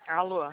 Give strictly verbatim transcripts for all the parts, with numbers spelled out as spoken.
Alô?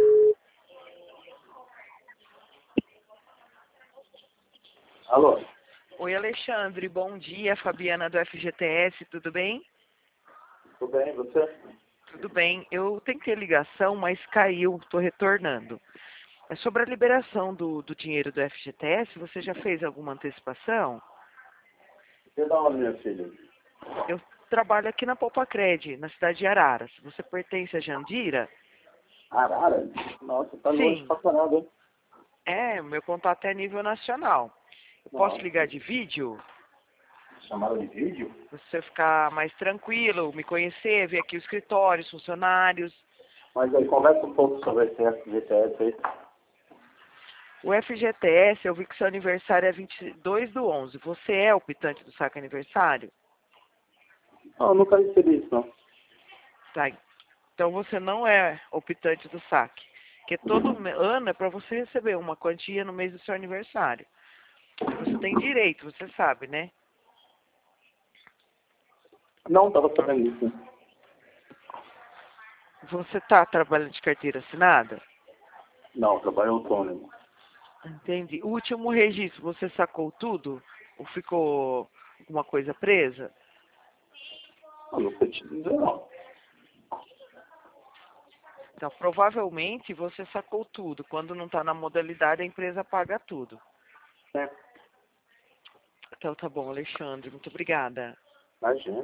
Alô? Oi, Alexandre, bom dia. Fabiana do F G T S, tudo bem? Tudo bem, você? Tudo bem. Eu tentei ligação, mas caiu, estou retornando. É sobre a liberação do, do dinheiro do F G T S, você já fez alguma antecipação? Você dá onde, minha filha? Eu trabalho aqui na Popacred, na cidade de Araras. Você pertence a Jandira? Arara? Nossa, tá longe Sim. pra caramba, hein? É, meu contato é a nível nacional. Eu posso Nossa, ligar de vídeo? chamaram de vídeo? Pra você ficar mais tranquilo, me conhecer, ver aqui o escritório, os funcionários. Mas aí, conversa um pouco sobre esse F G T S aí. O F G T S, eu vi que seu aniversário é vinte e dois do onze. Você é o optante do saque aniversário? Não, eu nunca recebi isso, não. Tá. Então você não é optante do saque. Porque todo me- ano é para você receber uma quantia no mês do seu aniversário. Você tem direito, você sabe, né? Não, tava sabendo disso. Você tá trabalhando de carteira assinada? Não, trabalho autônomo. Entendi. O último registro, você sacou tudo? Ou ficou alguma coisa presa? Eu não sei te dizer, não. Então, provavelmente você sacou tudo. Quando não está na modalidade, a empresa paga tudo. É, Então, tá bom, Alexandre. Muito obrigada. imagina.